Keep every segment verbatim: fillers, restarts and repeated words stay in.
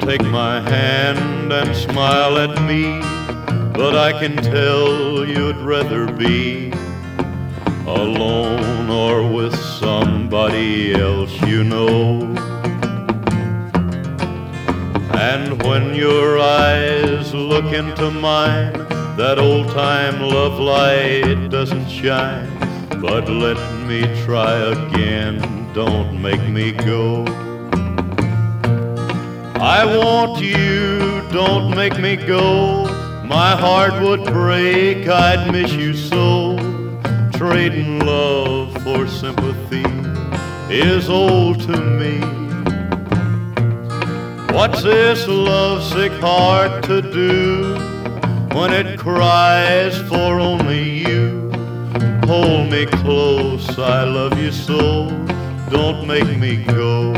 take my hand and smile at me, but I can tell you'd rather be alone or with somebody else you know. And when your eyes look into mine, that old-time love light doesn't shine. But let me try again, don't make me go. I want you, don't make me go. My heart would break, I'd miss you so. Trading love for sympathy is old to me. What's this lovesick heart to do when it cries for only you? Hold me close, I love you so, don't make me go.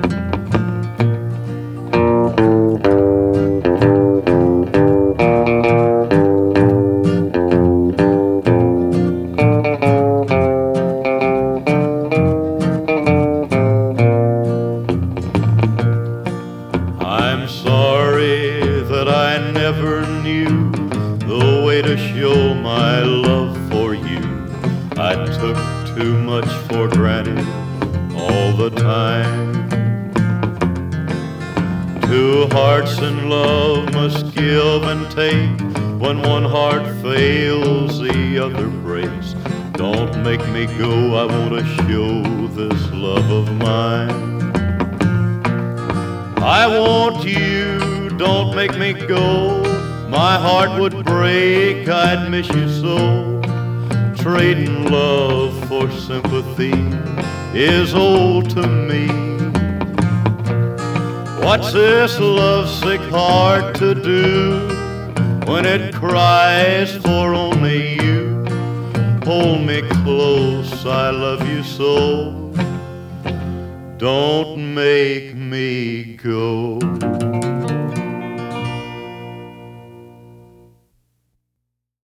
I'm sorry that I never knew the way to show my love for you. I took too much for granted all the time. Two hearts in love must give and take. When one heart fails, the other breaks. Don't make me go, I want to show this love of mine. I want you, don't make me go. My heart would break, I'd miss you so. Trading love for sympathy is old to me. What's this lovesick heart to do when it cries for only you? Hold me close, I love you so, don't make me go.